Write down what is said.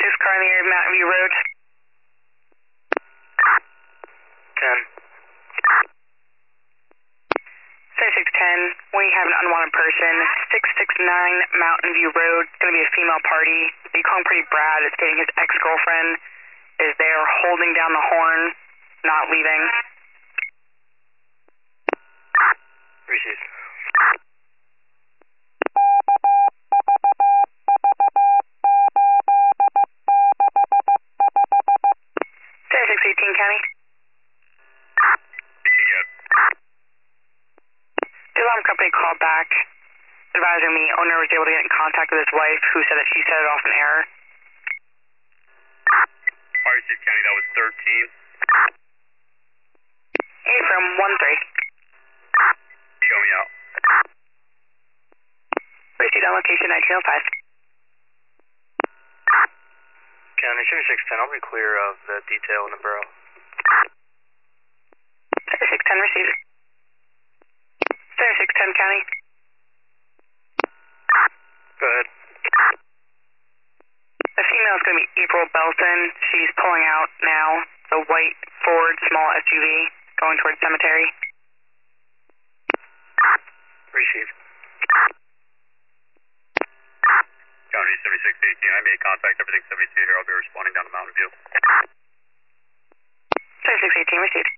car in the area of Mountain View Road. 10. 3610, we have an unwanted person, 669 Mountain View Road. It's going to be a female party. The Concrete Brad is stating his ex-girlfriend is there holding down the horn, not leaving. Received. 3618 County. The alarm company called back, advising me owner was able to get in contact with his wife, who said that she set it off in error. Receive County, that was 13. Hey, from 1-3. Show me out. Received on location 1905. County 3610, I'll be clear of the detail in the borough. 3610 received. 3610 County. Go ahead. The female is going to be April Belton. She's pulling out now. The white Ford small SUV going towards cemetery. Received. County 7618, I made contact, everything 72 here. I'll be responding down to Mountain View. 3618 received.